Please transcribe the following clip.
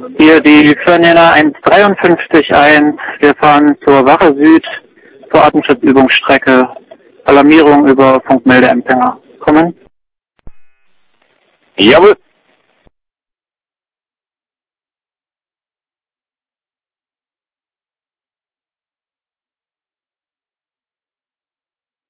Hier die Fernjäger 153.1. Wir fahren zur Wache Süd, zur Atemschutzübungsstrecke. Alarmierung über Funkmeldeempfänger. Kommen? Jawohl.